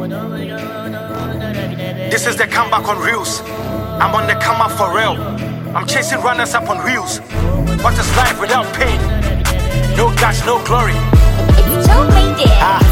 This is the comeback on reels. I'm on the come up for real. I'm chasing runners up on wheels. What is life without pain? No cash, no glory. It's so late.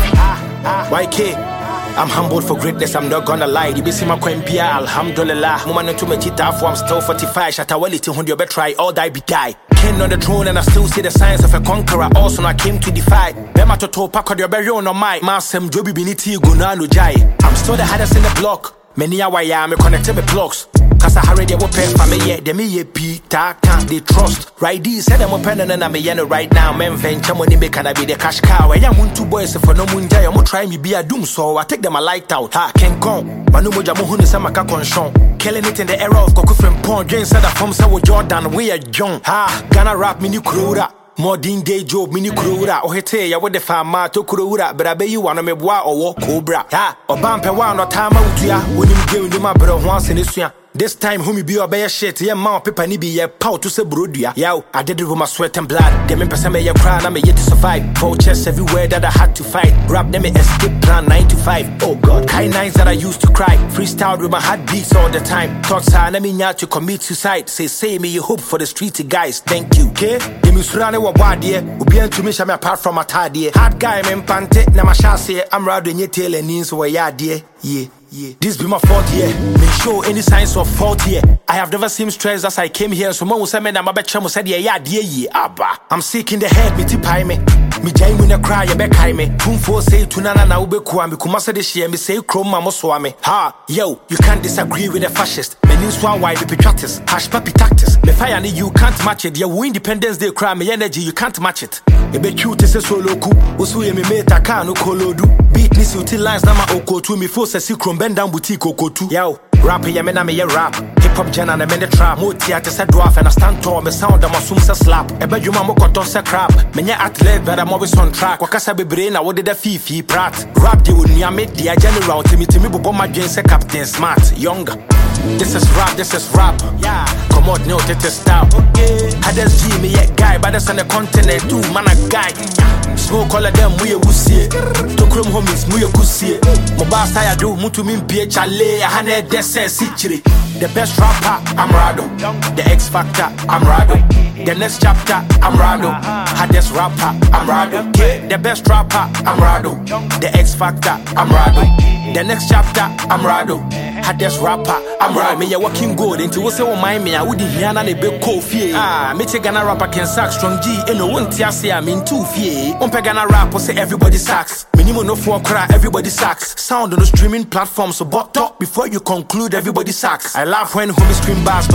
YK, I'm humbled for greatness, I'm not gonna lie. You be see my Pia, alhamdulillah. Woman to me chita for I'm still 45. Shatawali to 100, you try, all die be die. King on the throne and I still see the signs of a conqueror. Also I came to defy. Bema to to pack on your berry on my Masem Joby Biniti Gunano Jai. I'm still the hardest in the block. Many a way I'm connected with blocks. Cause I already will pay for me yet. They me a Peter can't they trust. Right these said I'm open and I'm a right now. Men venture money make can I be the cash cow. I am 2 boys for no moon jay. I'm try me be a doom so I take them a light out. Ha can come. Manu moja muhuni samaka conshon. Killing it in the era of Coco from Pond. Jane said that from Sawo Jordan we are young. Ha Ghana rap mini Kurura. Modern day job mini Kurura. Oh hete ya wode farmer to Kurura. But I bet you wanna me boa or walk cobra. Ha or bampe one or time out ya. When you give me my brother once in this year. This time, whom you be a bear shit, yeah, mount paper, ni be a pow to say brodia. Yow, I did it with my sweat and blood. Them in person, may cry, I'm yet to survive. Four chests everywhere that I had to fight. Rap them escape plan 9 to 5. Oh god, kind nights that I used to cry. Freestyle with my heart beats all the time. Thoughts are, let me not to commit suicide. Say me, you hope for the street guys. Thank you. Okay? The Musurane wa wadie, Ubian to me, shame apart from a tadie. Hard guy, men pante, Namashase, I'm riding in your tail and knees where ya dear. Yeah. This be my 4th year. May show any signs of fault here. I have never seen stress as I came here. So mo say me na mabecha said yeah dear abba. I'm sick in the head, me tipai me. Me jai me na cry ya bekai me. Kumfo say tunana na ubeku am kuma say this year me say chroma mo so ame. Ha, yo, you can't disagree with the fascist. Me nin swan why the patriots. Hash papi tactics. Me fire ni you can't match it. Your Independence Day cry me energy you can't match it. E be cute say solo ku. Osu ye me meta kan no kolodu. Beat ni suti lines na ma okotu me force say chrome bend down boutique okotu. Yo, rap ya me na me rap. Hip hop jana and me the trap. Mo theater say dwarf and I stand tall. Me sound am asum say slap. E be juma mo koton say crap. Me nya athlete but I'm always on track. Wakasa bebre na wode da fifi prat. Rap de woni ame dia general timi bobo my gen say Captain Smart younger. This is rap, yeah. Come on, no, this is style. Hades G, me a guy, but that's on the continent too, man a guy. Smoke all of them, we a wussy. To chrome homies, we a kussy. Mobile style do, mutu min PHLA, a hundred dessert city. The best rapper, I'm Rado. The X Factor, I'm Rado. The next chapter, I'm Rado. Hardest rapper, I'm Rado. The best rapper, I'm Rado. The X Factor, I'm Rado. The next chapter, I'm Rado. Hardest rapper, I'm Rado. Me ya working good into what's all my me. I would hear na be coffee. Me take Ghana rapper can sack strong G. And no one tia say I'm in 2 feet. On Ghana rapper say everybody sucks. Minimum no for cry, everybody sucks. Sound on the streaming platform, so but talk before you conclude, everybody sucks. I laugh when homies scream bars.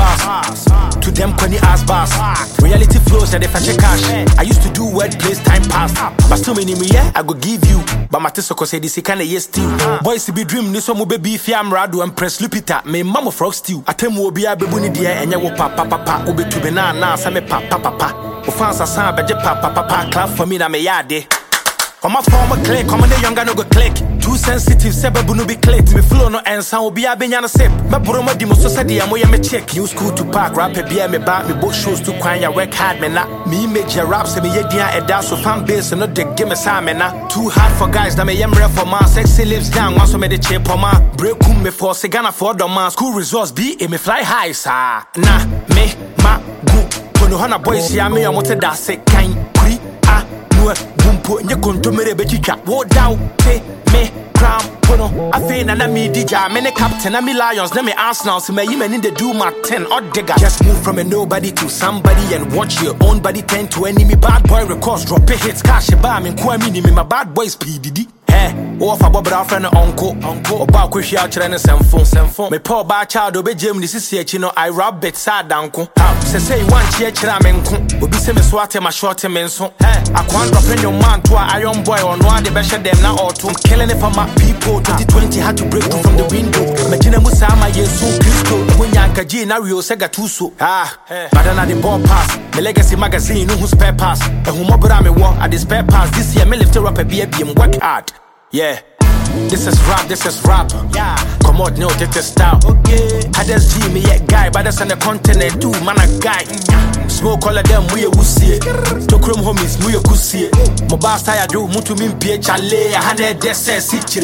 To them penny ass bars. Reality flows that they fetch cash. I used to do wordplays time past. But still many me yeah, I go give you. But my tesoko say this kind of yes still. Boys to be dream this one will be if I'm Rado and press Lupita. Me mama frog stew. I tell you be a baby dear and ya papa. Obe to be na same papa. Ofansa san beje papa. Clap for me na me yade. On my former click, come on the younger no go click. Too sensitive, sebebu no be click. Me flow no answer, obi a benya na sip. Me buroma di mo society amo ya me check. New school to park, rap e bia me back. Me book shows to kwan ya work hard me na. Me image ya rap se me ye dia e da so fan base no de give me sa me na. Too hard for guys that me yemre for man. Sexy lips down, once me the chip for man. Break me for Ghana for the man. School results be me fly high sa. Na me ma gu. Kono hana boys ya me amote da se kan kuri a no. Nye kontomere bechicha wo down te me crown pono afi na me dija me ne captain na me Lions na me Arsenal so me yimani dey do my 10 odd digger. Just move from a nobody to somebody and watch your own body turn to enemy. Bad boy records drop a hits cash ba me kwa me my bad boys PDD. Oh, if I bought a friend uncle, about which you are trying to send phone. Me poor bad child obey Jim, this is here, I rap bit sad uncle. Say one cheer chiramen, will be semi swat my short men so. I can't drop in your man to a iron boy or no, the best of them now or two. Killing it for my people, 2020 had to break through from the window. Imagine Musama, yes, so Christo, when Yanka G, Nario Sega Tuso. But another ball pass, the legacy magazine, no who's spare pass. And who more me walk at this spare pass this year, me lift her up a baby and work hard. Yeah, this is rap. Yeah, come on, no, this is style. Okay, Hades G, me a guy, but that's on the continent too, man a guy. Smoke all of them, we a wussy. To chrome homies, we a kussy. Mobile style do, mutu min PHLA, 100 dessert city.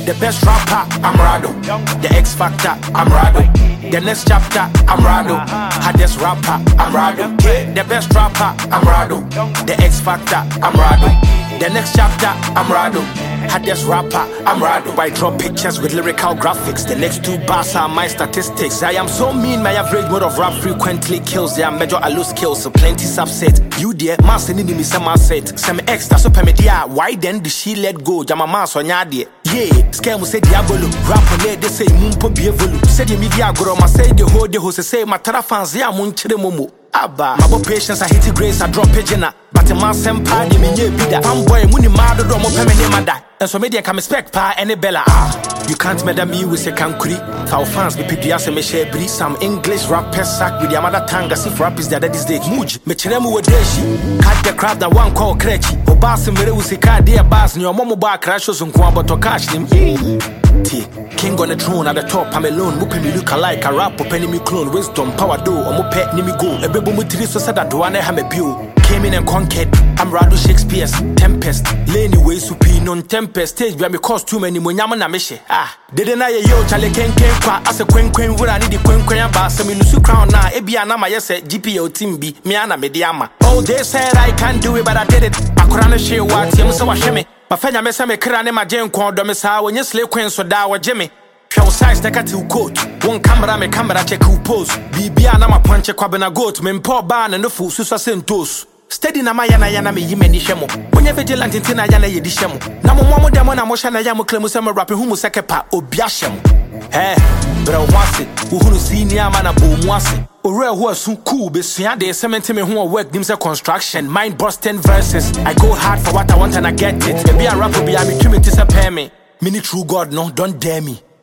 The best rapper, I'm Rado. The X Factor, I'm Rado. The next chapter, I'm Rado. Hardest rapper, I'm Rado. The best rapper, I'm Rado. The X Factor, I'm Rado. The next chapter, I'm Rado. Hardest rapper, I'm Rado. I draw pictures with lyrical graphics. The next 2 bars are my statistics. I am so mean, my average mode of rap frequently kills. They are major, I lose skills, so plenty subset. You dear, mass in me, some set. Some X, that's super media. Why then did she let go? Jama mass on yadi. Yeah, scam say diabolo. Rap on it, they say mumpo bievolu. Say the media grow, I say the whole day, who say my tarafans, ya munchire momo. Abba, my patience, I hit grace, I drop pigeon. But a man send party, me ye bida. Fanboy, muni mad, or more permanent mother. And so media can expect pa any bella. You can't meddle me with a cancri. Our fans be pedias and me share breed. Some English rappers sack with their mother tongue as if rap is the other stage. Muj, me chremu with deshi. Cut the crowd that one call crechi. Obas and Mereusi car, dear bars, and your momo bar crashes on Kwamba to cash him. King on the throne at the top, I'm alone. Whooping me look alike, a rap, penny me clone, wisdom, power do, or mo pet, nimi go. A baby with three so said that one I have a bill. Came in and conquered. I'm Rado Shakespeare's Tempest. Laney way supine on Tempest. Stage where me cost too many Munyama Namishe. Didn't I yo Charlie Ken Qua as a quen where I need the quen bass. I mean, Nusu crown now. Ebiana, yes, GPO Timbi, Miana Mediama. Oh, they said I can't do it, but I did it. Akurana she what, Yamsa Washemi. My friend, I miss a crane, my jam called Domisa when you slay queen so down Jimmy. Show size the cat to coat. One camera, me camera check who pose. Bibiana, my punch a quabana goat, men poor ban and the fool, Susa Sentos. Steady na mayana yana me yimeni shemo. When you vigilant in tina yana yedi shemo. Namu mwamu demona moshana yamu klemu sema rapi humu sekepa obiashemo. Hey, bro wasi, uhunu senior mana bo mwasi. Ore huwa sun cool, besuya de cement me huwa work dimse construction. Mind busting verses. I go hard for what I want and I get it. Maybe I rap will be a me tumi tisa pay me. Mini true God no, don't dare me.